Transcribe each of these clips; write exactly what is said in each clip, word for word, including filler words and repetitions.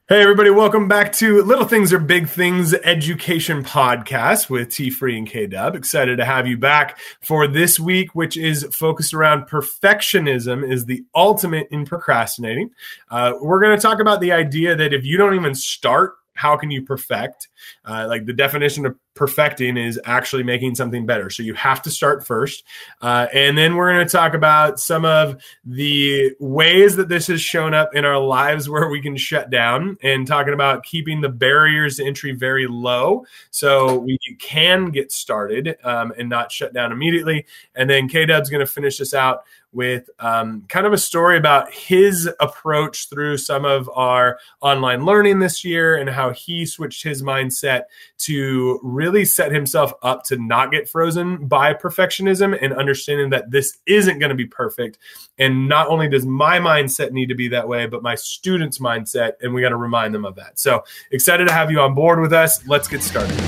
Hey, everybody, welcome back to Little Things Are Big Things Education Podcast with T Free and K-Dub. Excited to have you back for this week, which is focused around perfectionism is the ultimate in procrastinating. Uh, we're going to talk about the idea that if you don't even start, how can you perfect? Uh, like the definition of perfecting is actually making something better. So you have to start first. Uh, and then we're going to talk about some of the ways that this has shown up in our lives where we can shut down, and talking about keeping the barriers to entry very low so we can get started um, and not shut down immediately. And then K-Dub's going to finish this out with um, kind of a story about his approach through some of our online learning this year and how he switched his mindset to really set himself up to not get frozen by perfectionism and understanding that this isn't going to be perfect. And not only does my mindset need to be that way, but my students' mindset, and we got to remind them of that. So excited to have you on board with us. Let's get started.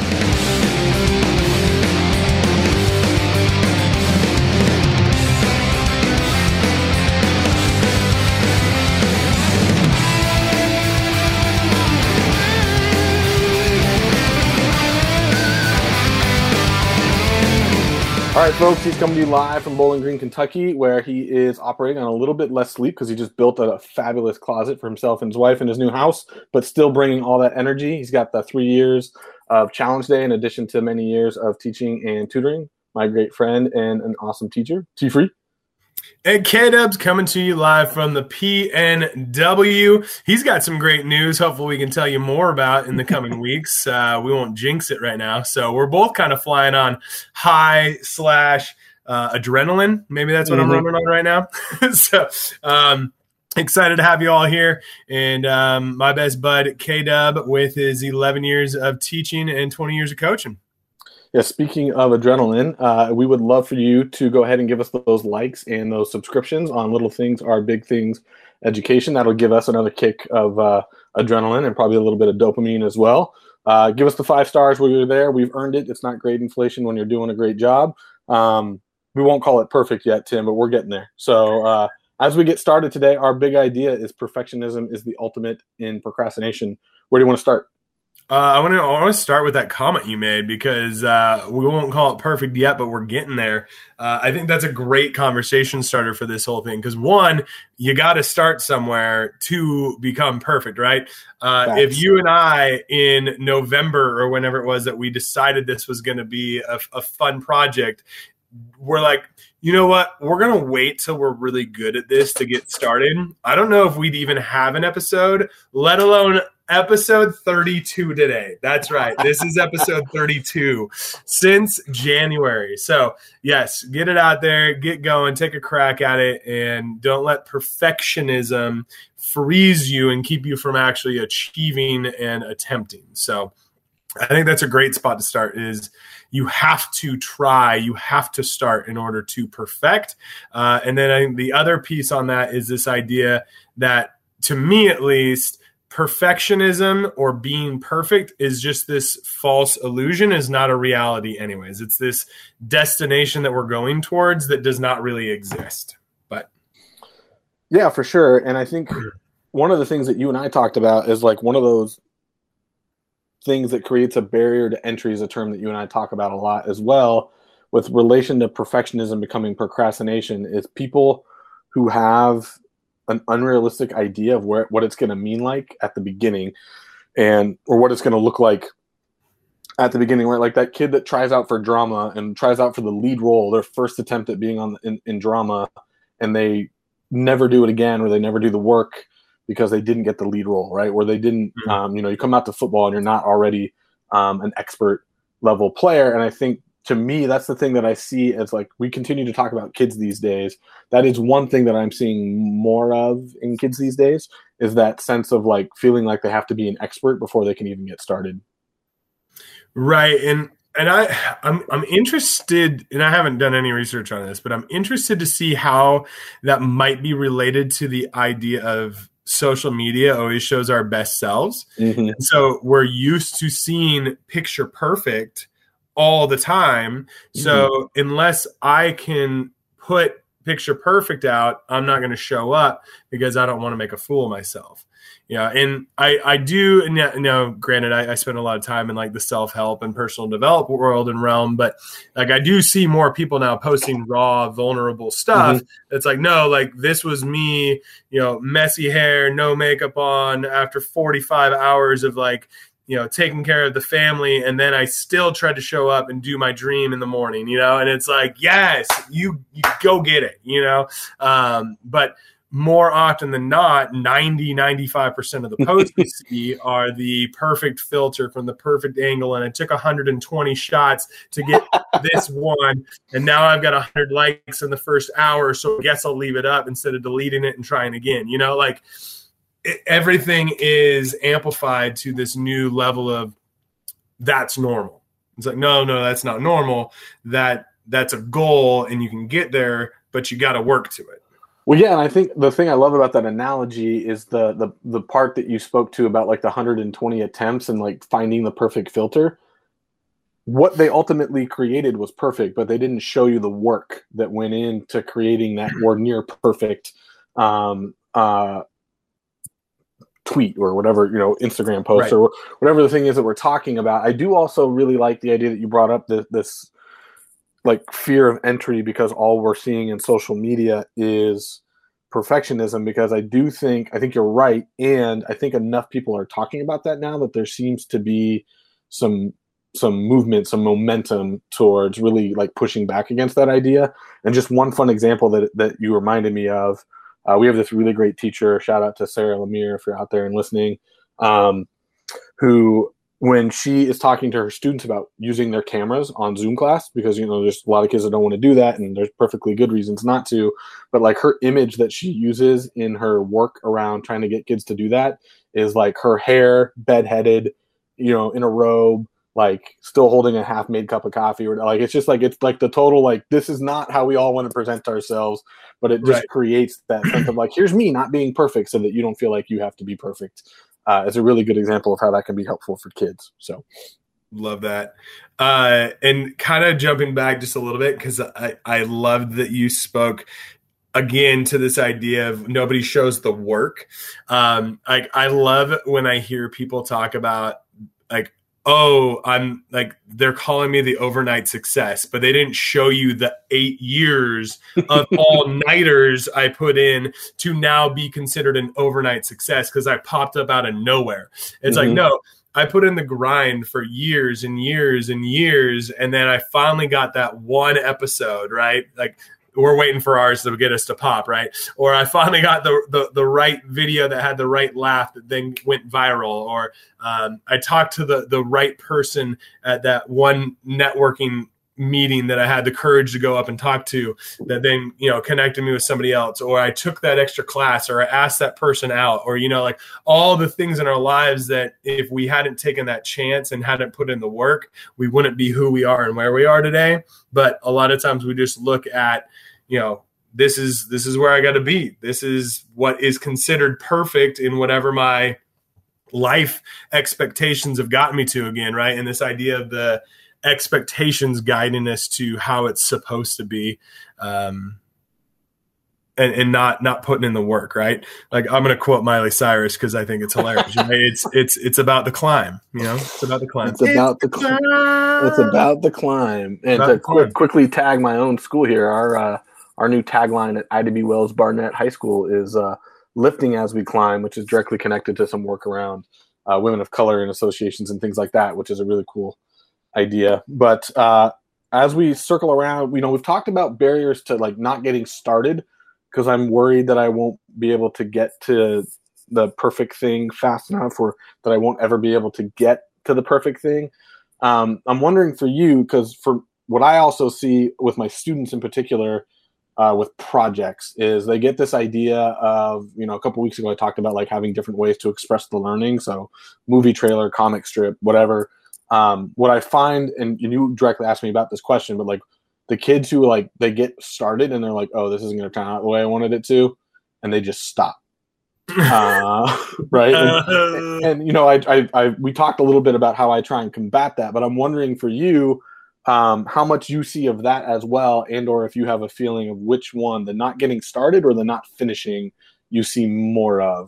All right, folks, he's coming to you live from Bowling Green, Kentucky, where he is operating on a little bit less sleep because he just built a fabulous closet for himself and his wife in his new house, but still bringing all that energy. He's got the three years of Challenge Day in addition to many years of teaching and tutoring. My great friend and an awesome teacher, T Free. And K-Dub's coming to you live from the P N W. He's got some great news. Hopefully we can tell you more about in the coming weeks. Uh, we won't jinx it right now. So we're both kind of flying on high slash uh, adrenaline. Maybe that's what mm-hmm. I'm running on right now. so um, excited to have you all here. And um, my best bud, K-Dub, with his eleven years of teaching and twenty years of coaching. Yeah, speaking of adrenaline, uh, we would love for you to go ahead and give us those likes and those subscriptions on Little Things Are Big Things Education. That'll give us another kick of uh, adrenaline and probably a little bit of dopamine as well. Uh, give us the five stars while you're there. We've earned it. It's not grade inflation when you're doing a great job. Um, we won't call it perfect yet, Tim, but we're getting there. So uh, as we get started today, our big idea is perfectionism is the ultimate in procrastination. Where do you want to start? Uh, I want to I want to start with that comment you made because uh, we won't call it perfect yet, but we're getting there. Uh, I think that's a great conversation starter for this whole thing because, one, you got to start somewhere to become perfect, right? Uh, if you and I in November or whenever it was that we decided this was going to be a, a fun project, we're like, you know what? We're going to wait till we're really good at this to get started. I don't know if we'd even have an episode, let alone episode thirty-two today. That's right. This is episode thirty-two since January. So yes, get it out there, get going, take a crack at it, and don't let perfectionism freeze you and keep you from actually achieving and attempting. So I think that's a great spot to start is you have to try, you have to start in order to perfect. Uh, and then I think the other piece on that is this idea that, to me at least, perfectionism or being perfect is just this false illusion, is not a reality anyways. It's this destination that we're going towards that does not really exist. But yeah, for sure. And I think one of the things that you and I talked about is like one of those things that creates a barrier to entry is a term that you and I talk about a lot as well with relation to perfectionism becoming procrastination is people who have an unrealistic idea of where what it's going to mean like at the beginning and or what it's going to look like at the beginning, right? Like that kid that tries out for drama and tries out for the lead role, their first attempt at being on in, in drama, and they never do it again or they never do the work because they didn't get the lead role, right? Where they didn't, mm-hmm. um, you know, you come out to football and you're not already um, an expert level player. And I think to me, that's the thing that I see as like, we continue to talk about kids these days. That is one thing that I'm seeing more of in kids these days is that sense of like feeling like they have to be an expert before they can even get started. Right. And, and I, I'm, I'm interested, and I haven't done any research on this, but I'm interested to see how that might be related to the idea of social media always shows our best selves. Mm-hmm. And so we're used to seeing picture perfect all the time. So mm-hmm. unless I can put picture perfect out, I'm not going to show up because I don't want to make a fool of myself. Yeah. And I, I do, and you know, granted, I, I spend a lot of time in like the self-help and personal development world and realm, but like I do see more people now posting raw, vulnerable stuff. Mm-hmm. It's like, no, like this was me, you know, messy hair, no makeup on after forty-five hours of like, you know, taking care of the family. And then I still tried to show up and do my dream in the morning, you know, and it's like, yes, you, you go get it, you know? Um, but more often than not, ninety, ninety-five percent of the posts we see are the perfect filter from the perfect angle. And it took one hundred twenty shots to get this one. And now I've got one hundred likes in the first hour. So I guess I'll leave it up instead of deleting it and trying again. You know, like it, everything is amplified to this new level of that's normal. It's like, no, no, that's not normal. That that's a goal and you can get there, but you got to work to it. Well, yeah, and I think the thing I love about that analogy is the the the part that you spoke to about like the one hundred twenty attempts and like finding the perfect filter. What they ultimately created was perfect, but they didn't show you the work that went into creating that or near perfect um, uh, tweet or whatever, you know, Instagram post right. or whatever the thing is that we're talking about. I do also really like the idea that you brought up this, this like fear of entry because all we're seeing in social media is perfectionism, because I do think, I think you're right. And I think enough people are talking about that now that there seems to be some, some movement, some momentum towards really like pushing back against that idea. And just one fun example that, that you reminded me of, uh, we have this really great teacher, shout out to Sarah Lemire, if you're out there and listening, um, who, when she is talking to her students about using their cameras on Zoom class, because, you know, there's a lot of kids that don't want to do that and there's perfectly good reasons not to, but like her image that she uses in her work around trying to get kids to do that is like her hair bedheaded, you know, in a robe, like still holding a half made cup of coffee, or like, it's just like, it's like the total, like, this is not how we all want to present ourselves, but it just right. creates that sense of like, here's me not being perfect so that you don't feel like you have to be perfect. Uh, it's a really good example of how that can be helpful for kids. So love that. Uh, and kind of jumping back just a little bit, because I, I loved that you spoke again to this idea of nobody shows the work. Um, like I love when I hear people talk about like, oh, I'm like, they're calling me the overnight success, but they didn't show you the eight years of all nighters I put in to now be considered an overnight success because I popped up out of nowhere. It's mm-hmm. like, no, I put in the grind for years and years and years. And then I finally got that one episode, right? Like, we're waiting for ours to get us to pop, right? Or I finally got the, the the right video that had the right laugh that then went viral. Or um, I talked to the the right person at that one networking meeting that I had the courage to go up and talk to, that then, you know, connected me with somebody else. Or I took that extra class, or I asked that person out, or, you know, like all the things in our lives that if we hadn't taken that chance and hadn't put in the work, we wouldn't be who we are and where we are today. But a lot of times we just look at, you know, this is, this is where I got to be. This is what is considered perfect in whatever my life expectations have gotten me to again. Right. And this idea of the expectations guiding us to how it's supposed to be. Um, and, and not, not putting in the work, right? Like I'm going to quote Miley Cyrus because I think it's hilarious. Right? It's, it's, it's about the climb, you know, it's about the climb. It's about it's the climb. climb. It's about the climb. And to quick, quickly tag my own school here, our, uh, our new tagline at Ida B. Wells Barnett High School is uh, lifting as we climb, which is directly connected to some work around uh, women of color and associations and things like that, which is a really cool idea. But uh, as we circle around, you know, we've talked about barriers to like not getting started, because I'm worried that I won't be able to get to the perfect thing fast enough, or that I won't ever be able to get to the perfect thing. Um, I'm wondering for you, because for what I also see with my students in particular, Uh, with projects, is they get this idea of, you know, a couple weeks ago I talked about like having different ways to express the learning. So movie trailer, comic strip, whatever. Um, what I find, and, and you directly asked me about this question, but like the kids who like, they get started and they're like, oh, this isn't going to turn out the way I wanted it to. And they just stop. uh, right. And, and, you know, I, I, I, we talked a little bit about how I try and combat that, but I'm wondering for you, Um, how much you see of that as well, and or if you have a feeling of which one, the not getting started or the not finishing, you see more of.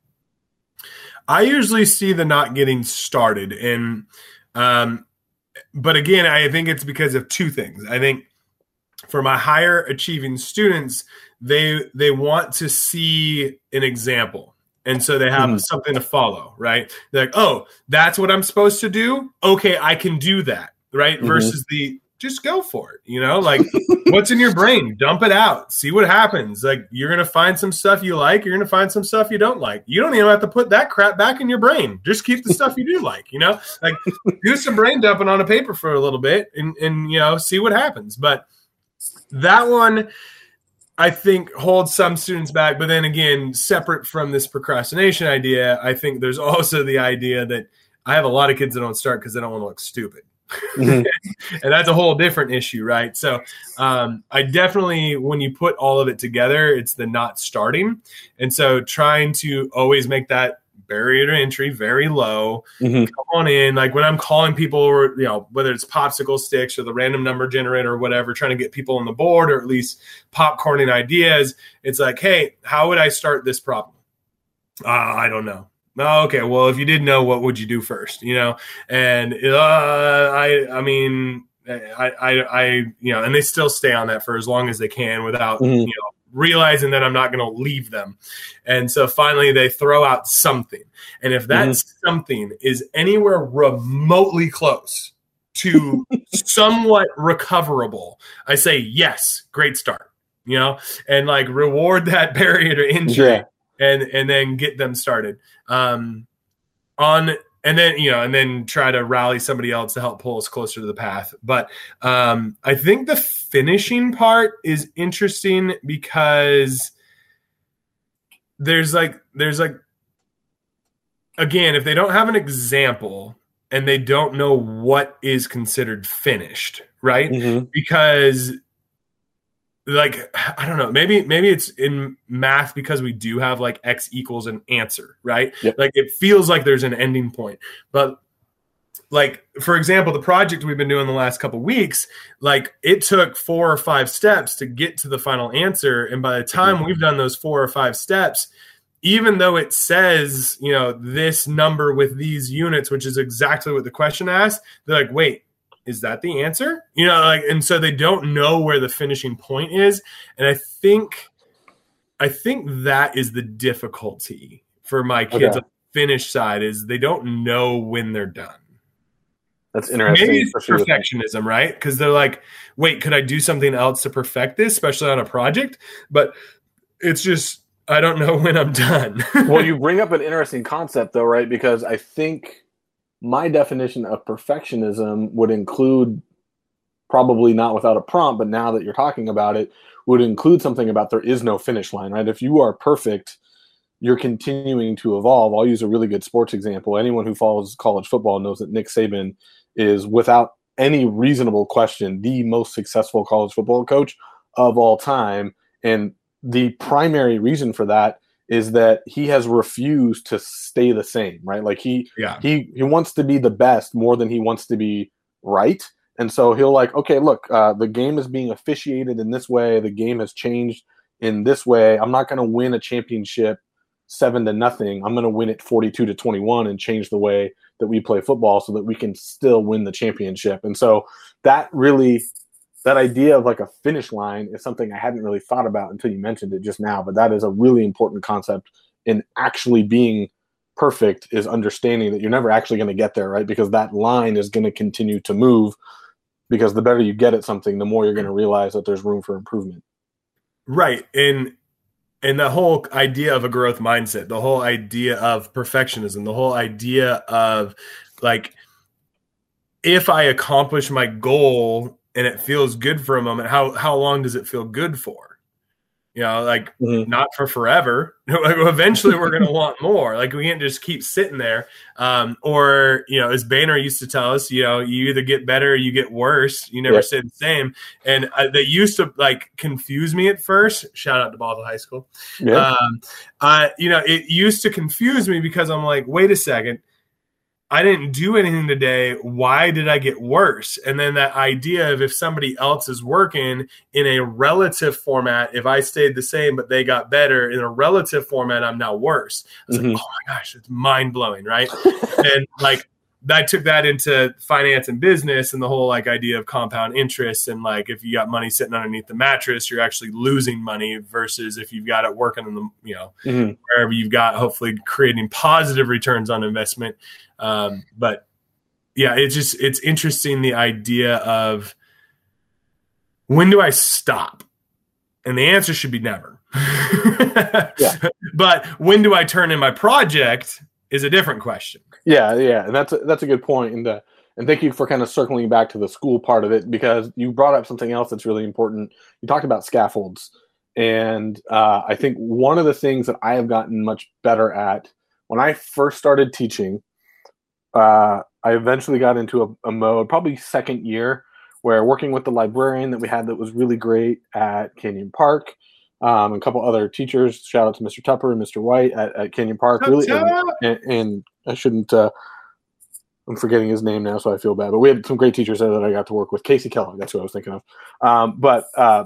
I usually see the not getting started, and um, but again, I think it's because of two things. I think for my higher achieving students, they they want to see an example. And so they have mm-hmm. something to follow, right? They're like, oh, that's what I'm supposed to do? Okay, I can do that, right? Mm-hmm. Versus the, just go for it, you know? Like, what's in your brain? Dump it out. See what happens. Like, you're going to find some stuff you like. You're going to find some stuff you don't like. You don't even have to put that crap back in your brain. Just keep the stuff you do like, you know? Like, do some brain dumping on a paper for a little bit and, and you know, see what happens. But that one – I think holds some students back, but then again, separate from this procrastination idea, I think there's also the idea that I have a lot of kids that don't start because they don't want to look stupid. Mm-hmm. And that's a whole different issue, right? So um, I definitely, when you put all of it together, it's the not starting. And so trying to always make that barrier to entry very low. Mm-hmm. Come on in. Like when I'm calling people, or you know, whether it's popsicle sticks or the random number generator or whatever, trying to get people on the board or at least popcorning ideas, it's like, hey, how would I start this problem? Uh, I don't know. Oh, okay. Well, if you did know, what would you do first? You know, and uh, I, I mean, I, I, I, you know, and they still stay on that for as long as they can without, mm-hmm. you know, realizing that I'm not going to leave them. And so finally they throw out something. And if that mm-hmm. something is anywhere remotely close to somewhat recoverable, I say, yes, great start, you know, and like reward that barrier to entry yeah. and, and then get them started um, on, and then, you know, and then try to rally somebody else to help pull us closer to the path. But um, I think the finishing part is interesting because there's like, there's like, again, if they don't have an example and they don't know what is considered finished, right? Mm-hmm. Because like, I don't know, maybe, maybe it's in math because we do have like X equals an answer, right? Yep. Like it feels like there's an ending point, but like, for example, the project we've been doing the last couple of weeks, like it took four or five steps to get to the final answer. And by the time mm-hmm. we've done those four or five steps, even though it says, you know, this number with these units, which is exactly what the question asked, they're like, wait, is that the answer? You know, like, and so they don't know where the finishing point is. And I think, I think that is the difficulty for my kids okay. on the finish side is they don't know when they're done. That's interesting. Maybe it's perfectionism, right? Because they're like, wait, could I do something else to perfect this, especially on a project? But it's just, I don't know when I'm done. Well, you bring up an interesting concept, though, right? Because I think my definition of perfectionism would include, probably not without a prompt, but now that you're talking about it, would include something about there is no finish line, right? If you are perfect, you're continuing to evolve. I'll use a really good sports example. Anyone who follows college football knows that Nick Saban is, without any reasonable question, the most successful college football coach of all time. And the primary reason for that is that he has refused to stay the same, right? Like he, yeah. he, he wants to be the best more than he wants to be right. And so he'll like, okay, look, uh, the game is being officiated in this way. The game has changed in this way. I'm not going to win a championship seven to nothing. I'm going to win it forty-two to twenty-one and change the way that we play football so that we can still win the championship. And so that really, that idea of like a finish line is something I hadn't really thought about until you mentioned it just now, but that is a really important concept in actually being perfect, is understanding that you're never actually going to get there, right? Because that line is going to continue to move, because the better you get at something, the more you're going to realize that there's room for improvement. Right. And And the whole idea of a growth mindset, the whole idea of perfectionism, the whole idea of like, if I accomplish my goal and it feels good for a moment, how how long does it feel good for? You know, like mm-hmm. not for forever. Eventually we're going to want more. Like we can't just keep sitting there. Um, or, you know, as Boehner used to tell us, you know, you either get better or you get worse. You never yep. stay the same. And uh, they used to like confuse me at first. Shout out to Boston High School. Yep. Um, uh, you know, it used to confuse me because I'm like, wait a second. I didn't do anything today. Why did I get worse? And then that idea of if somebody else is working in a relative format, if I stayed the same, but they got better in a relative format, I'm now worse. I was mm-hmm. like, oh my gosh, it's mind blowing. Right. And like, I took that into finance and business and the whole like idea of compound interest. And like, if you got money sitting underneath the mattress, you're actually losing money versus if you've got it working in the, you know, mm-hmm. wherever you've got, hopefully creating positive returns on investment. Um, but yeah, it's just, it's interesting. The idea of when do I stop? And the answer should be never, yeah. But when do I turn in my project is a different question. Yeah. Yeah. And that's, a, that's a good point. And, uh, and thank you for kind of circling back to the school part of it, because you brought up something else that's really important. You talked about scaffolds. And, uh, I think one of the things that I have gotten much better at when I first started teaching, Uh, I eventually got into a, a mode, probably second year, where working with the librarian that we had that was really great at Canyon Park, um, and a couple other teachers. Shout out to Mister Tupper and Mister White at, at Canyon Park. Really, and, and, and I shouldn't. Uh, I'm forgetting his name now, so I feel bad. But we had some great teachers there that I got to work with. Casey Kellogg, that's who I was thinking of. Um, but uh,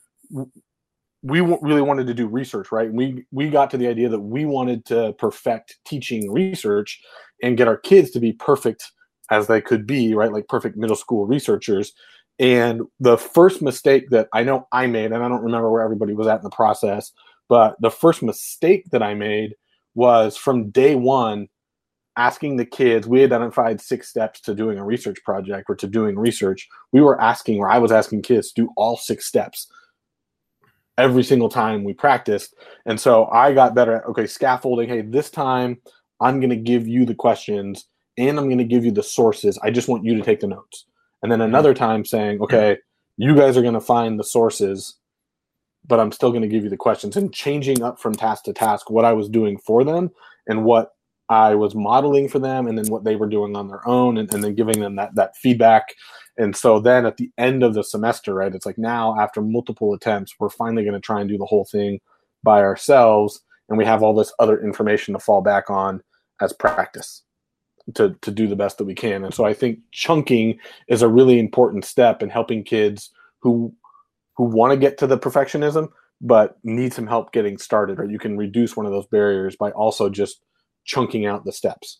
we w- really wanted to do research, right? We we got to the idea that we wanted to perfect teaching research and get our kids to be perfect as they could be, right? Like perfect middle school researchers. And the first mistake that I know I made, and I don't remember where everybody was at in the process, but the first mistake that I made was from day one, asking the kids, we identified six steps to doing a research project or to doing research. We were asking, or I was asking kids to do all six steps every single time we practiced. And so I got better at, okay, scaffolding. Hey, this time I'm going to give you the questions and I'm going to give you the sources. I just want you to take the notes. And then another time saying, okay, you guys are going to find the sources, but I'm still going to give you the questions, and changing up from task to task what I was doing for them and what I was modeling for them, and then what they were doing on their own, and, and then giving them that, that feedback. And so then at the end of the semester, right, it's like now after multiple attempts, we're finally going to try and do the whole thing by ourselves. And we have all this other information to fall back on as practice to, to do the best that we can. And so I think chunking is a really important step in helping kids who who want to get to the perfectionism, but need some help getting started. Or you can reduce one of those barriers by also just chunking out the steps.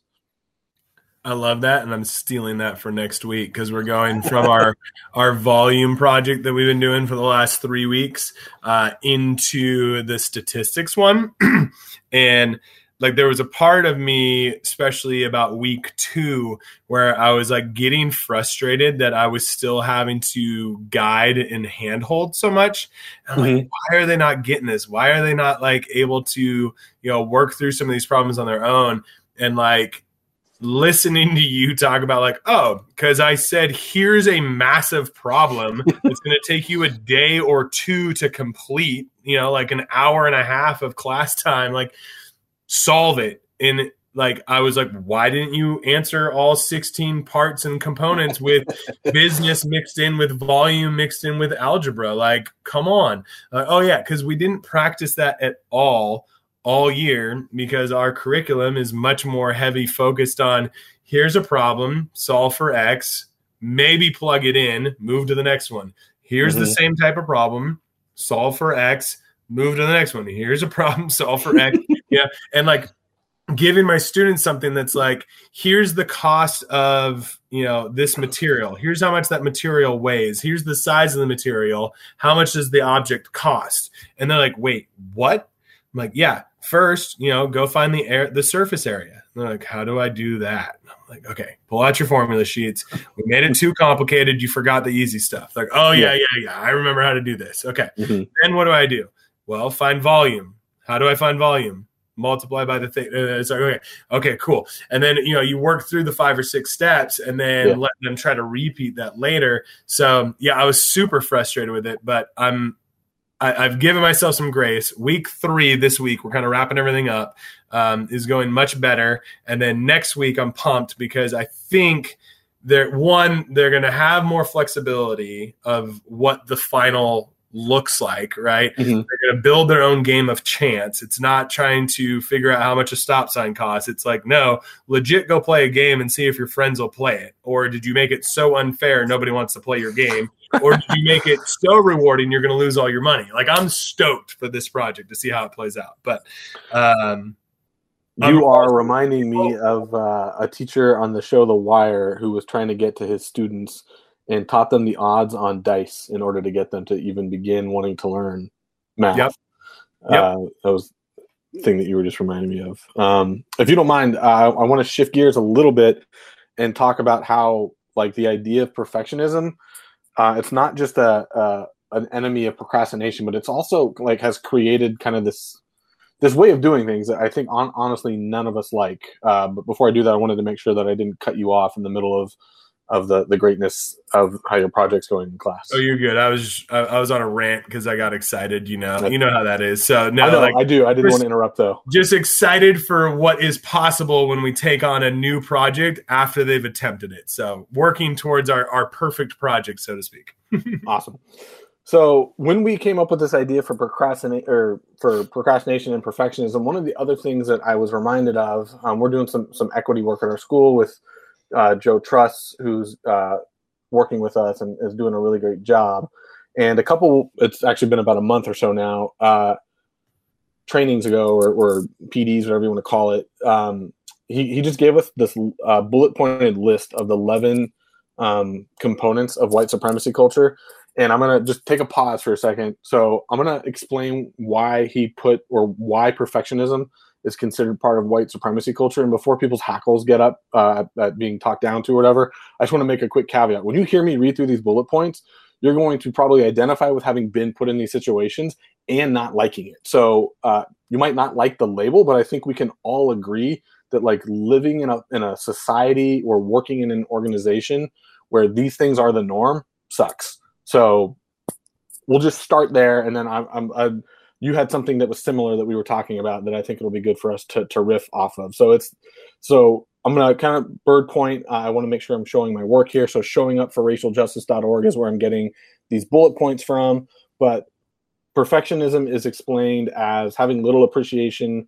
I love that, and I'm stealing that for next week because we're going from our our volume project that we've been doing for the last three weeks uh, into the statistics one. And like there was a part of me, especially about week two, where I was like getting frustrated that I was still having to guide and handhold so much. And I'm mm-hmm. like, why are they not getting this? Why are they not like able to, you know, work through some of these problems on their own? And like listening to you talk about like, oh, because I said, here's a massive problem. It's going to take you a day or two to complete, you know, like an hour and a half of class time, like solve it. And like, I was like, why didn't you answer all sixteen parts and components with business mixed in with volume, mixed in with algebra? Like, come on. Uh, oh yeah. Cause we didn't practice that at all. all year, because our curriculum is much more heavy focused on here's a problem, solve for X, maybe plug it in, move to the next one. Here's mm-hmm. the same type of problem, solve for X, move to the next one. Here's a problem, solve for X. Yeah. And like giving my students something that's like, here's the cost of, you know, this material. Here's how much that material weighs. Here's the size of the material. How much does the object cost? And they're like, wait, what? I'm like, yeah, first, you know, go find the air, the surface area. And they're like, how do I do that? I'm like, okay, pull out your formula sheets. We made it too complicated. You forgot the easy stuff. Like, oh yeah, yeah, yeah. I remember how to do this. Okay. Mm-hmm. Then what do I do? Well, find volume. How do I find volume? Multiply by the thing. Uh, it's like, okay, okay, cool. And then, you know, you work through the five or six steps and then yeah. let them try to repeat that later. So yeah, I was super frustrated with it, but I'm, I, I've given myself some grace. Week three this week, we're kind of wrapping everything up, um, is going much better. And then next week, I'm pumped because I think they're one, they're going to have more flexibility of what the final looks like, right? Mm-hmm. They're going to build their own game of chance. It's not trying to figure out how much a stop sign costs. It's like, no, legit go play a game and see if your friends will play it. Or did you make it so unfair nobody wants to play your game? Or did you make it so rewarding you're going to lose all your money? Like, I'm stoked for this project to see how it plays out. But um, you are reminding me of uh, a teacher on the show The Wire who was trying to get to his students and taught them the odds on dice in order to get them to even begin wanting to learn math. Yep. Yep. Uh, that was the thing that you were just reminding me of. Um, if you don't mind, uh, I want to shift gears a little bit and talk about how, like, the idea of perfectionism, uh, it's not just a, a an enemy of procrastination, but it's also like has created kind of this this way of doing things that I think on, honestly none of us like. Uh, but before I do that, I wanted to make sure that I didn't cut you off in the middle of of the, the greatness of how your project's going in class. Oh, you're good. I was I, I was on a rant because I got excited. You know, you know how that is. So no, I know, like, I do. I didn't want to interrupt though. Just excited for what is possible when we take on a new project after they've attempted it. So working towards our, our perfect project, so to speak. Awesome. So when we came up with this idea for procrastinate or for procrastination and perfectionism, one of the other things that I was reminded of, um, we're doing some some equity work at our school with uh, Joe Truss, who's uh, working with us and is doing a really great job. And a couple, it's actually been about a month or so now, uh, trainings ago, or, or P Ds, whatever you want to call it. Um, he he just gave us this uh, bullet pointed list of the eleven um, components of white supremacy culture. And I'm going to just take a pause for a second. So I'm going to explain why he put, or why perfectionism is considered part of white supremacy culture. And before people's hackles get up uh, at being talked down to or whatever, I just want to make a quick caveat. When you hear me read through these bullet points, you're going to probably identify with having been put in these situations and not liking it. So uh, you might not like the label, but I think we can all agree that, like, living in a in a society or working in an organization where these things are the norm sucks. So we'll just start there, and then I'm, I'm, I'm, you had something that was similar that we were talking about that I think it'll be good for us to, to riff off of. So it's so I'm going to kind of bird point. Uh, I want to make sure I'm showing my work here. So showing up for racial justice dot org is where I'm getting these bullet points from. But perfectionism is explained as having little appreciation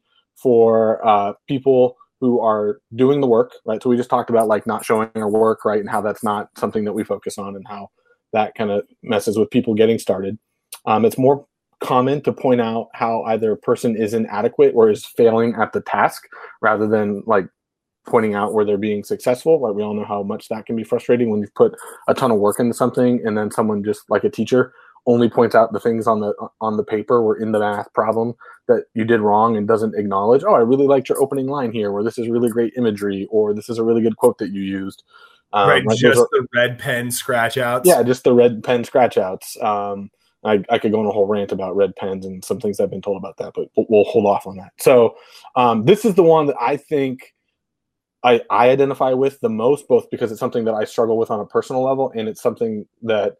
for uh, people who are doing the work, right? So we just talked about, like, not showing our work, right, and how that's not something that we focus on, and how that kind of messes with people getting started. Um, it's more common to point out how either a person is inadequate or is failing at the task, rather than, like, pointing out where they're being successful. Like, we all know how much that can be frustrating when you've put a ton of work into something and then someone, just like a teacher, only points out the things on the on the paper or in the math problem that you did wrong and doesn't acknowledge, oh, I really liked your opening line here, or this is really great imagery, or this is a really good quote that you used. Um, right, like just are, the red pen scratch outs. Yeah, just the red pen scratch outs. Um, I, I could go on a whole rant about red pens and some things I've been told about that, but we'll, we'll hold off on that. So um, this is the one that I think I, I identify with the most, both because it's something that I struggle with on a personal level, and it's something that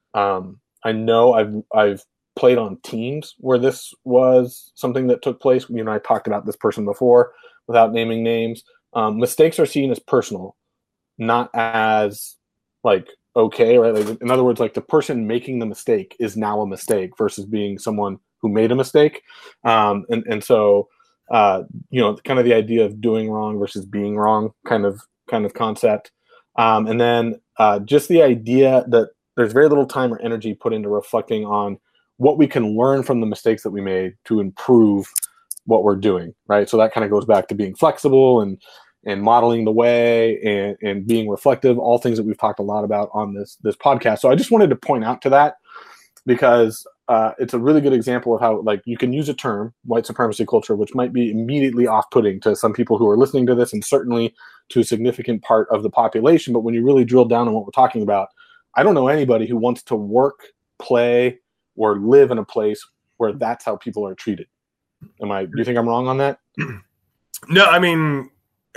um, I know I've I've played on teams where this was something that took place. You know, I talked about this person before without naming names. Um, mistakes are seen as personal, not as, like, okay, right? Like, in other words, like, the person making the mistake is now a mistake versus being someone who made a mistake. Um, and, and so, uh, you know, kind of the idea of doing wrong versus being wrong kind of, kind of concept. Um, and then uh, just the idea that there's very little time or energy put into reflecting on what we can learn from the mistakes that we made to improve what we're doing, right? So that kind of goes back to being flexible and, and modeling the way and, and being reflective, all things that we've talked a lot about on this, this podcast. So I just wanted to point out to that because uh, it's a really good example of how, like, you can use a term, white supremacy culture, which might be immediately off-putting to some people who are listening to this, and certainly to a significant part of the population. But when you really drill down on what we're talking about, I don't know anybody who wants to work, play, or live in a place where that's how people are treated. Am I, do you think I'm wrong on that? No, I mean,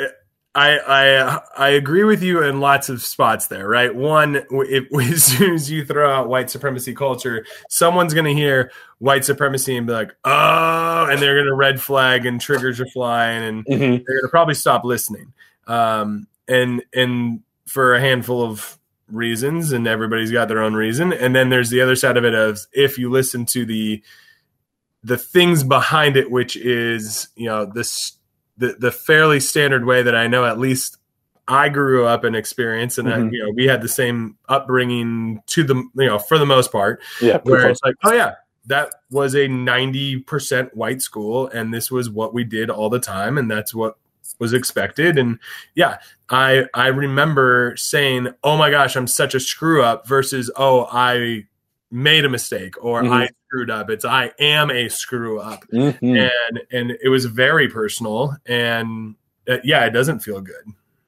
I, I I agree with you in lots of spots there, right? One, if, as soon as you throw out white supremacy culture, someone's going to hear white supremacy and be like, oh, and they're going to red flag and triggers are flying, and mm-hmm. they're going to probably stop listening. Um, and and for a handful of reasons, and everybody's got their own reason. And then there's the other side of it of if you listen to the the things behind it, which is, you know, this the the fairly standard way that I know at least I grew up and experienced, and mm-hmm. I, you know, we had the same upbringing to the, you know, for the most part, yeah, where it's like, oh yeah, that was a ninety percent white school, and this was what we did all the time, and that's what was expected. And yeah, I I remember saying, oh my gosh, I'm such a screw up, versus, oh, I made a mistake, or mm-hmm. I screwed up. It's I am a screw up. Mm-hmm. And and it was very personal, and uh, yeah, it doesn't feel good.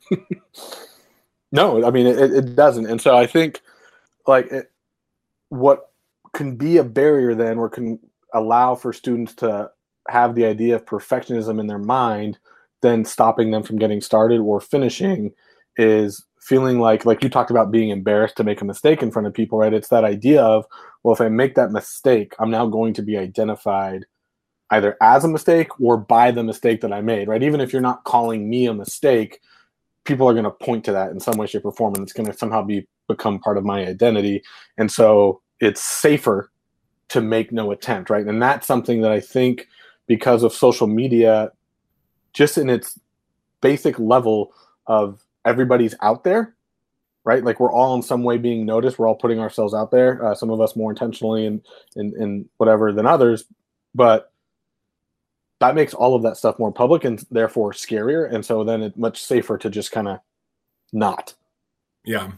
No, I mean, it, it doesn't. And so I think like it, what can be a barrier then, or can allow for students to have the idea of perfectionism in their mind, then stopping them from getting started or finishing, is feeling like, like you talked about being embarrassed to make a mistake in front of people, right? It's that idea of, well, if I make that mistake, I'm now going to be identified either as a mistake or by the mistake that I made, right? Even if you're not calling me a mistake, people are going to point to that in some way, shape, or form, and it's going to somehow be become part of my identity. And so it's safer to make no attempt, right? And that's something that I think, because of social media, just in its basic level of everybody's out there, right? Like we're all in some way being noticed. We're all putting ourselves out there. Uh, some of us more intentionally and and and whatever than others, but that makes all of that stuff more public and therefore scarier. And so then it's much safer to just kind of not. Yeah.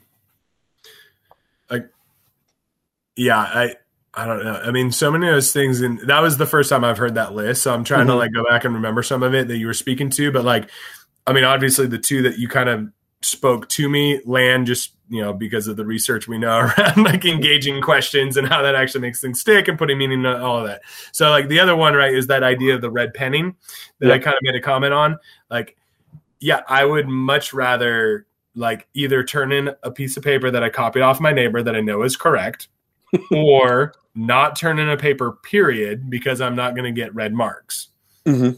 Like, yeah, I, I don't know. I mean, so many of those things, and that was the first time I've heard that list. So I'm trying mm-hmm. to like go back and remember some of it that you were speaking to, but like, I mean, obviously the two that you kind of spoke to me land just, you know, because of the research we know around like engaging questions and how that actually makes things stick and putting meaning to all of that. So like the other one, right, is that idea of the red penning that yeah. I kind of made a comment on. Like, yeah, I would much rather like either turn in a piece of paper that I copied off my neighbor that I know is correct, or not turn in a paper, period, because I'm not going to get red marks. Mm-hmm.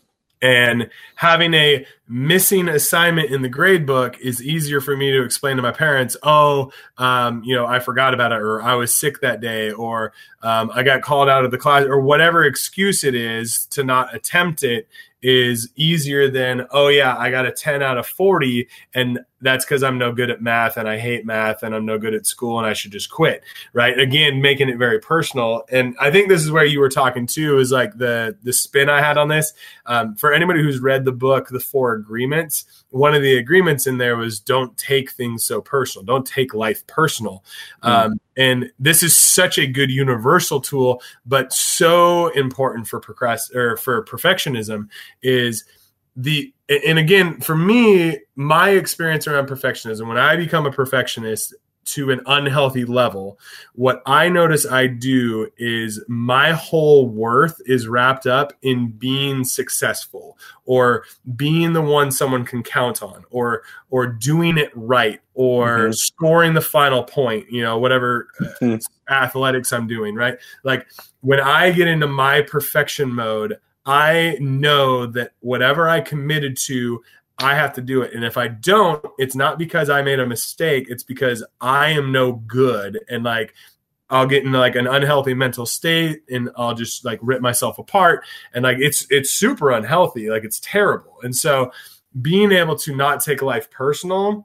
And having a missing assignment in the grade book is easier for me to explain to my parents, oh, um, you know, I forgot about it, or I was sick that day, or um, I got called out of the class, or whatever excuse it is to not attempt it, is easier than, oh yeah, I got a ten out of forty, and that's because I'm no good at math, and I hate math, and I'm no good at school, and I should just quit, right? Again, making it very personal. And I think this is where you were talking too, is like the the spin I had on this. Um, for anybody who's read the book, The Four Agreements, one of the agreements in there was don't take things so personal. Don't take life personal. Mm. Um, and this is such a good universal tool, but so important for procrast- or for perfectionism is the, and again, for me, my experience around perfectionism, when I become a perfectionist to an unhealthy level, what I notice I do is my whole worth is wrapped up in being successful, or being the one someone can count on, or or doing it right, or mm-hmm. scoring the final point, you know, whatever mm-hmm. athletics I'm doing, right? Like when I get into my perfection mode, I know that whatever I committed to, I have to do it. And if I don't, it's not because I made a mistake. It's because I am no good. And like, I'll get into like an unhealthy mental state, and I'll just like rip myself apart. And like, it's, it's super unhealthy. Like it's terrible. And so being able to not take life personal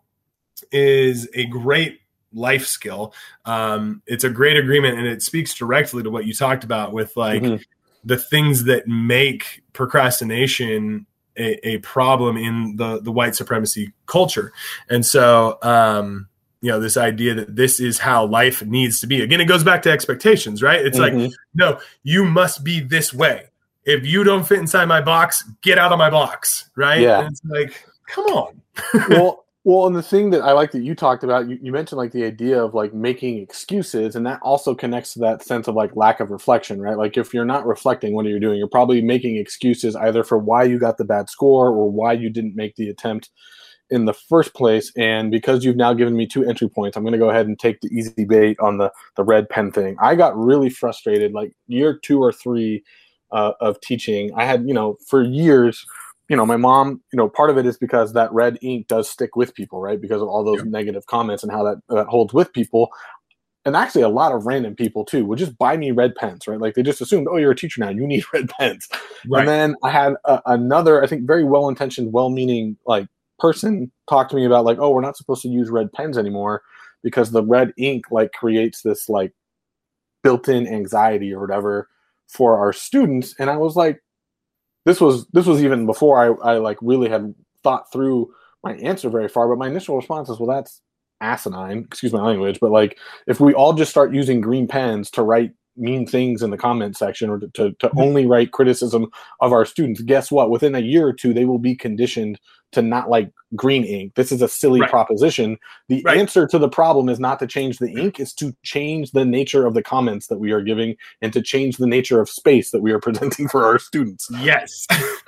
is a great life skill. Um, it's a great agreement, and it speaks directly to what you talked about with like mm-hmm. the things that make procrastination A, a problem in the, the white supremacy culture. And so, um, you know, this idea that this is how life needs to be. Again, it goes back to expectations, right? It's mm-hmm. like, no, you must be this way. If you don't fit inside my box, get out of my box, right? Yeah. And it's like, come on. well, well, and the thing that I like that you talked about, you, you mentioned like the idea of like making excuses, and that also connects to that sense of like lack of reflection, right? Like if you're not reflecting what you're doing, you're probably making excuses either for why you got the bad score or why you didn't make the attempt in the first place. And because you've now given me two entry points, I'm going to go ahead and take the easy bait on the, the red pen thing. I got really frustrated, like year two or three uh, of teaching. I had, you know, for years you know, my mom, you know, part of it is because that red ink does stick with people, right? Because of all those Yeah. negative comments and how that, that holds with people. And actually a lot of random people too would just buy me red pens, right? Like they just assumed, oh, you're a teacher now, you need red pens. Right. And then I had a, another, I think, very well-intentioned, well-meaning like person talk to me about like, oh, we're not supposed to use red pens anymore because the red ink like creates this like built-in anxiety or whatever for our students. And I was like, this was this was even before I, I like really had thought through my answer very far. But my initial response is, well, that's asinine, excuse my language, but like if we all just start using green pens to write mean things in the comment section or to, to, to only write criticism of our students, guess what? Within a year or two, they will be conditioned to not like green ink. This is a silly Right. proposition. The Right. answer to the problem is not to change the ink, it's to change the nature of the comments that we are giving and to change the nature of space that we are presenting for our students. Yes.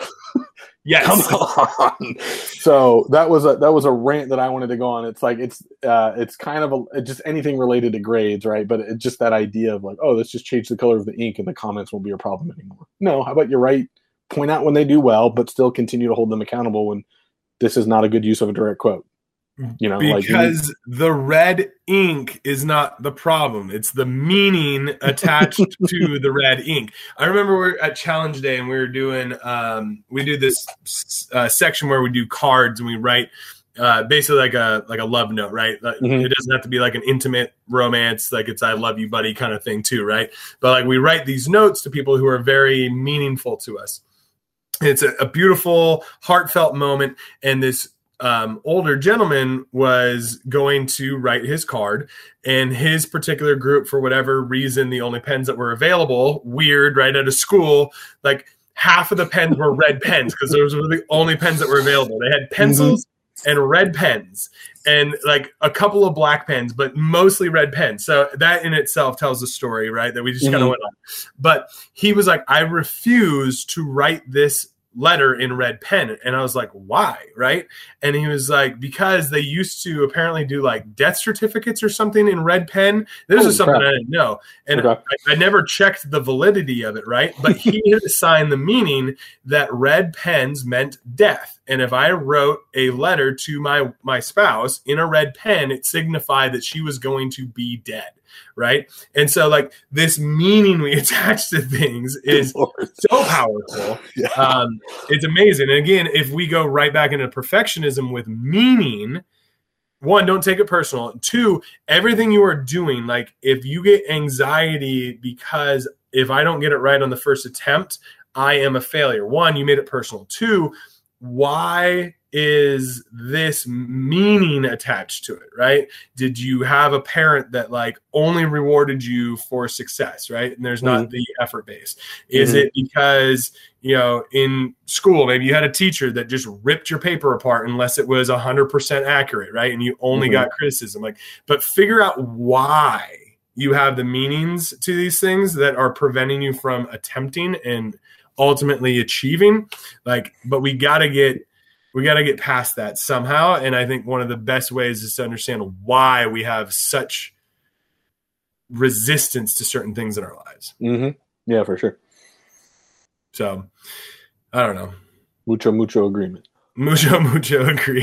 Yes. Come on. So that was a that was a rant that I wanted to go on. It's like it's uh, it's kind of a, just anything related to grades, right? But it's just that idea of like, oh, let's just change the color of the ink and the comments won't be a problem anymore. No, how about you're right? Point out when they do well, but still continue to hold them accountable when this is not a good use of a direct quote. You know, because like, the red ink is not the problem. It's the meaning attached to the red ink. I remember we were at Challenge Day and we were doing, um, we do this uh, section where we do cards and we write uh, basically like a like a love note, right? Like, mm-hmm. It doesn't have to be like an intimate romance, like it's I love you, buddy kind of thing too, right? But like we write these notes to people who are very meaningful to us. It's a, a beautiful, heartfelt moment, and this Um, older gentleman was going to write his card, and his particular group, for whatever reason, the only pens that were available, weird, right, at a school, like half of the pens were red pens because those were the only pens that were available. They had pencils mm-hmm. and red pens and like a couple of black pens, but mostly red pens. So that in itself tells the story, right, that we just mm-hmm. kind of went on. But he was like, I refuse to write this letter in red pen. And I was like, why? Right. And he was like, because they used to apparently do like death certificates or something in red pen. This is something crap. I didn't know. And okay. I, I never checked the validity of it. Right. But he had assigned the meaning that red pens meant death. And if I wrote a letter to my, my spouse in a red pen, it signified that she was going to be dead. Right. And so like this meaning we attach to things is so powerful. Yeah. Um, it's amazing. And again, if we go right back into perfectionism with meaning, one, don't take it personal. Two, everything you are doing, like if you get anxiety because if I don't get it right on the first attempt, I am a failure. One, you made it personal. Two, why is this meaning attached to it, right? Did you have a parent that like only rewarded you for success, right? And there's not mm-hmm. the effort base. Is mm-hmm. it because, you know, in school, maybe you had a teacher that just ripped your paper apart unless it was one hundred percent accurate, right? And you only mm-hmm. got criticism. Like, but figure out why you have the meanings to these things that are preventing you from attempting and ultimately achieving. Like, but we got to get We got to get past that somehow. And I think one of the best ways is to understand why we have such resistance to certain things in our lives. Mm-hmm. Yeah, for sure. So, I don't know. Mucho, mucho agreement. Mucho, mucho agree.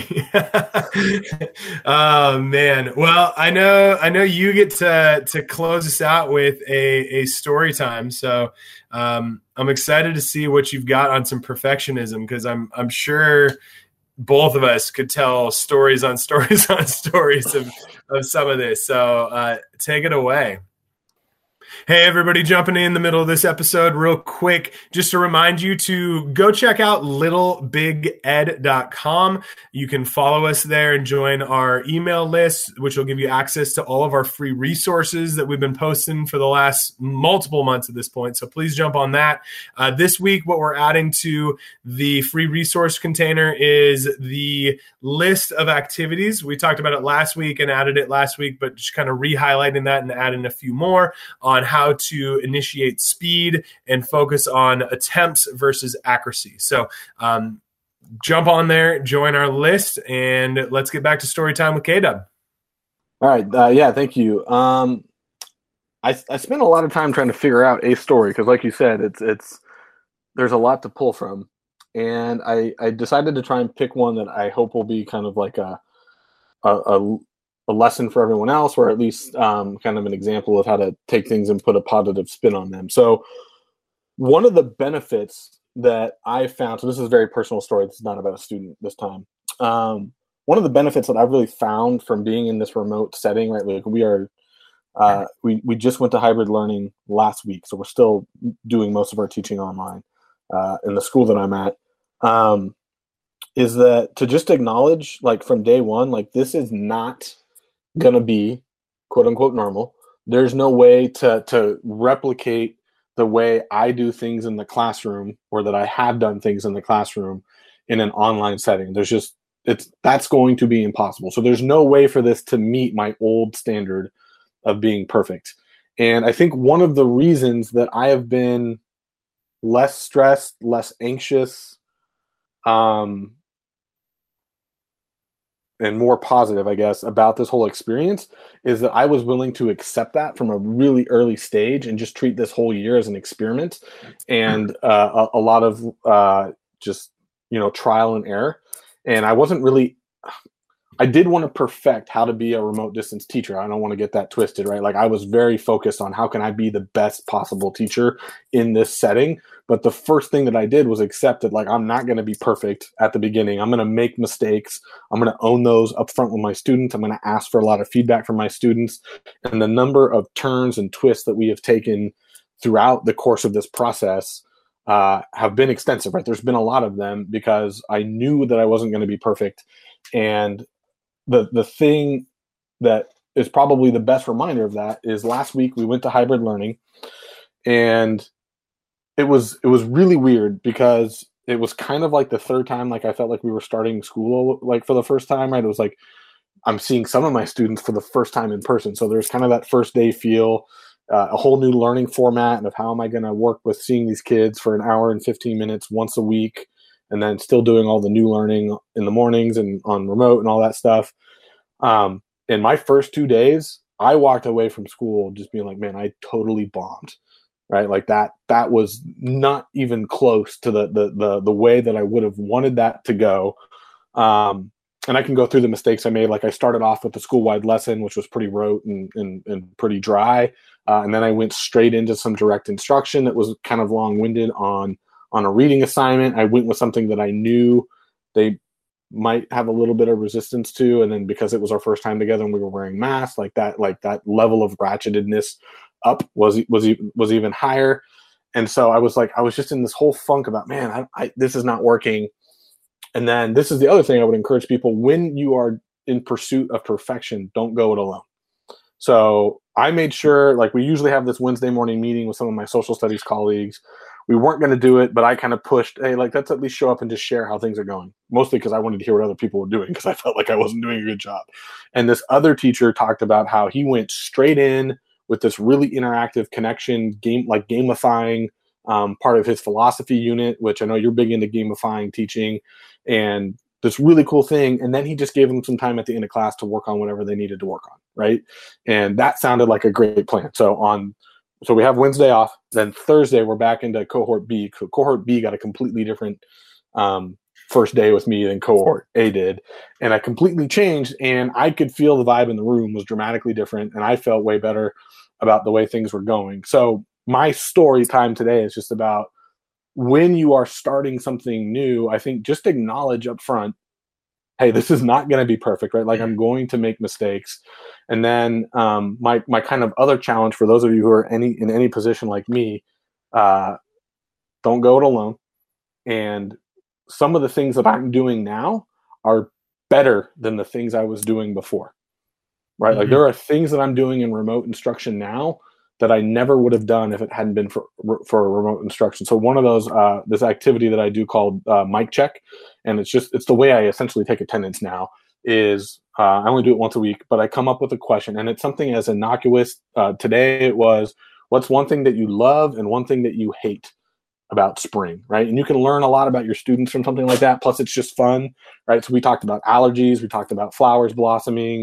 Oh, man. Well, I know I know you get to, to close us out with a, a story time. So um, I'm excited to see what you've got on some perfectionism because I'm I'm sure both of us could tell stories on stories on stories of, of some of this. So uh, take it away. Hey, everybody, jumping in the middle of this episode real quick, just to remind you to go check out little big ed dot com. You can follow us there and join our email list, which will give you access to all of our free resources that we've been posting for the last multiple months at this point. So please jump on that. Uh, this week, what we're adding to the free resource container is the list of activities. We talked about it last week and added it last week, but just kind of re-highlighting that and adding a few more on how to initiate speed and focus on attempts versus accuracy. So um, jump on there, join our list, and let's get back to story time with K-Dub. All right. Uh, yeah, thank you. Um, I, I spent a lot of time trying to figure out a story because, like you said, it's it's there's a lot to pull from. and I, I decided to try and pick one that I hope will be kind of like a a, a, a lesson for everyone else, or at least um, kind of an example of how to take things and put a positive spin on them. So one of the benefits that I found, so this is a very personal story. This is not about a student this time. Um, one of the benefits that I've really found from being in this remote setting, right? Like we are, uh, we, we just went to hybrid learning last week. So we're still doing most of our teaching online uh, in the school that I'm at. Um, is that to just acknowledge, like from day one, like this is not going to be quote unquote normal. There's no way to, to replicate the way I do things in the classroom, or that I have done things in the classroom in an online setting. There's just, it's, that's going to be impossible. So there's no way for this to meet my old standard of being perfect. And I think one of the reasons that I have been less stressed, less anxious, um, and more positive, I guess, about this whole experience is that I was willing to accept that from a really early stage and just treat this whole year as an experiment and uh, a, a lot of uh, just, you know, trial and error. And I wasn't really, I did want to perfect how to be a remote distance teacher. I don't want to get that twisted, right? Like I was very focused on how can I be the best possible teacher in this setting. But the first thing that I did was accept that, like, I'm not going to be perfect at the beginning. I'm going to make mistakes. I'm going to own those up front with my students. I'm going to ask for a lot of feedback from my students. And the number of turns and twists that we have taken throughout the course of this process uh, have been extensive, right? There's been a lot of them because I knew that I wasn't going to be perfect. And the the thing that is probably the best reminder of that is last week we went to hybrid learning, and it was it was really weird because it was kind of like the third time, like I felt like we were starting school like for the first time, right? It was like I'm seeing some of my students for the first time in person. So there's kind of that first day feel, uh, a whole new learning format, and of how am I going to work with seeing these kids for an hour and fifteen minutes once a week, and then still doing all the new learning in the mornings and on remote and all that stuff. Um, in my first two days, I walked away from school just being like, man, I totally bombed, right? Like that, that was not even close to the, the, the, the way that I would have wanted that to go. Um, and I can go through the mistakes I made. Like I started off with the school-wide lesson, which was pretty rote and, and, and pretty dry. Uh, and then I went straight into some direct instruction that was kind of long-winded on, on a reading assignment. I went with something that I knew they might have a little bit of resistance to. And then because it was our first time together and we were wearing masks, like that, like that level of ratchetedness up was, was, was even higher. And so I was like, I was just in this whole funk about, man, I, I, this is not working. And then this is the other thing I would encourage people: when you are in pursuit of perfection, don't go it alone. So I made sure, like we usually have this Wednesday morning meeting with some of my social studies colleagues. We weren't going to do it, but I kind of pushed, hey, like let's at least show up and just share how things are going. Mostly because I wanted to hear what other people were doing, because I felt like I wasn't doing a good job. And this other teacher talked about how he went straight in with this really interactive connection, game like gamifying um, part of his philosophy unit, which I know you're big into gamifying teaching, and this really cool thing. And then he just gave them some time at the end of class to work on whatever they needed to work on, right? And that sounded like a great plan. So on So we have Wednesday off. Then Thursday, we're back into cohort B. Co- cohort B got a completely different um, first day with me than cohort A did. And I completely changed, and I could feel the vibe in the room was dramatically different, and I felt way better about the way things were going. So my story time today is just about when you are starting something new, I think just acknowledge up front, hey, this is not going to be perfect, right? Like I'm going to make mistakes. And then um, my my kind of other challenge for those of you who are any in any position like me, uh, don't go it alone. And some of the things that I'm doing now are better than the things I was doing before, right? Mm-hmm. Like there are things that I'm doing in remote instruction now that I never would have done if it hadn't been for for remote instruction. So one of those, uh, this activity that I do called uh, mic check, and it's just, it's the way I essentially take attendance now, is uh, I only do it once a week, but I come up with a question, and it's something as innocuous. Uh, today it was, what's one thing that you love and one thing that you hate about spring, right? And you can learn a lot about your students from something like that. Plus it's just fun, right? So we talked about allergies, we talked about flowers blossoming,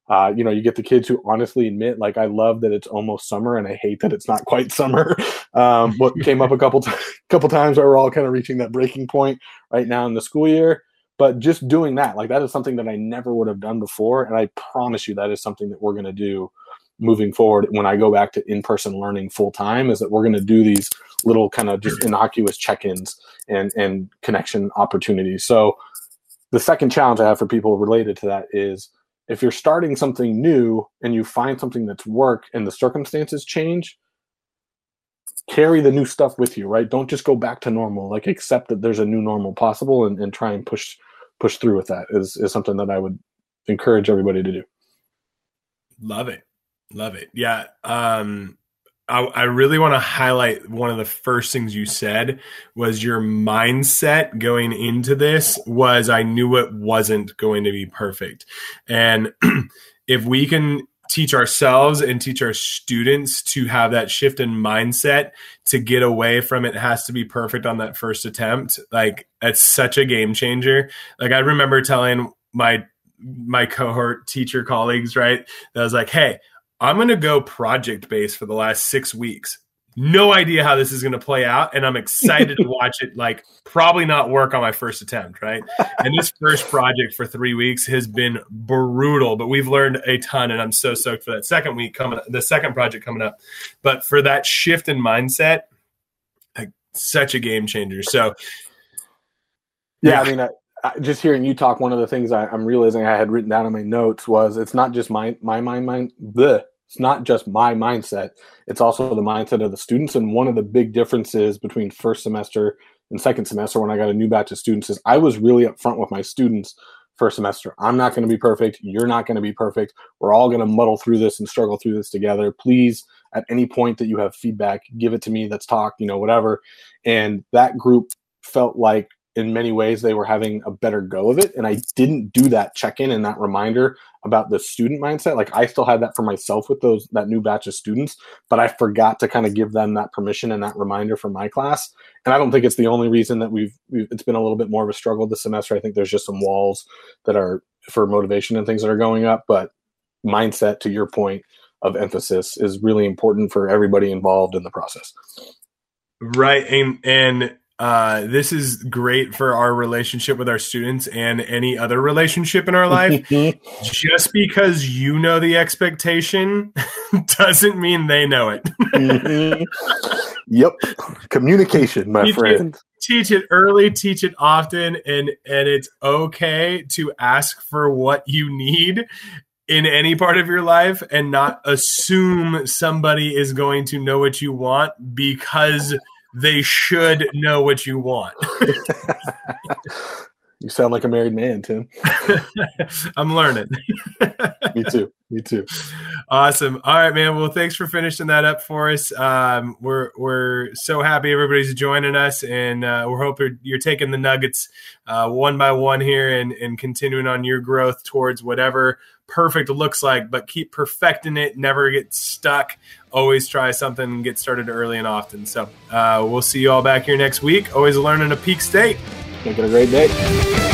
Uh, you know, you get the kids who honestly admit, like, I love that it's almost summer and I hate that it's not quite summer. Um, what came up a couple t- couple times where we're all kind of reaching that breaking point right now in the school year. But just doing that, like, that is something that I never would have done before. And I promise you that is something that we're going to do moving forward when I go back to in-person learning full time, is that we're going to do these little kind of just innocuous check-ins and, and connection opportunities. So the second challenge I have for people related to that is, if you're starting something new and you find something that's worked and the circumstances change, carry the new stuff with you, right? Don't just go back to normal. Like, accept that there's a new normal possible and, and try and push push through with that is, is something that I would encourage everybody to do. Love it. Love it. Yeah. Um, I, I really want to highlight one of the first things you said was your mindset going into this was, I knew it wasn't going to be perfect. And if we can teach ourselves and teach our students to have that shift in mindset to get away from it has to be perfect on that first attempt, like, it's such a game changer. Like, I remember telling my, my cohort teacher colleagues, right, that I was like, hey, I'm going to go project based for the last six weeks. No idea how this is going to play out. And I'm excited to watch it, like, probably not work on my first attempt. Right. And this first project for three weeks has been brutal, but we've learned a ton. And I'm so stoked for that second week coming, the second project coming up. But for that shift in mindset, like, such a game changer. So, yeah, yeah. I mean, I, I, just hearing you talk, one of the things I, I'm realizing I had written down in my notes was, it's not just my, my mind, mind, bleh. It's not just my mindset. It's also the mindset of the students. And one of the big differences between first semester and second semester, when I got a new batch of students, is I was really upfront with my students first semester. I'm not going to be perfect. You're not going to be perfect. We're all going to muddle through this and struggle through this together. Please, at any point that you have feedback, give it to me. Let's talk, you know, whatever. And that group felt like, in many ways, they were having a better go of it. And I didn't do that check-in and that reminder about the student mindset. Like, I still had that for myself with those, that new batch of students, but I forgot to kind of give them that permission and that reminder for my class. And I don't think it's the only reason that we've, we've it's been a little bit more of a struggle this semester. I think there's just some walls that are for motivation and things that are going up, but mindset, to your point of emphasis, is really important for everybody involved in the process. Right. And, and, Uh, this is great for our relationship with our students and any other relationship in our life. Just because you know the expectation doesn't mean they know it. Mm-hmm. Yep. Communication, my teach friend. It, teach it early, teach it often, and, and it's okay to ask for what you need in any part of your life and not assume somebody is going to know what you want because they should know what you want. You sound like a married man, Tim. I'm learning. Me too. Me too. Awesome. All right, man. Well, thanks for finishing that up for us. Um, we're we're so happy everybody's joining us, and uh, we're hoping you're taking the nuggets uh, one by one here and, and continuing on your growth towards whatever perfect looks like, but keep perfecting it. Never get stuck. Always try something and get started early and often. So uh, we'll see you all back here next week. Always learning at Peak State. Make it a great day.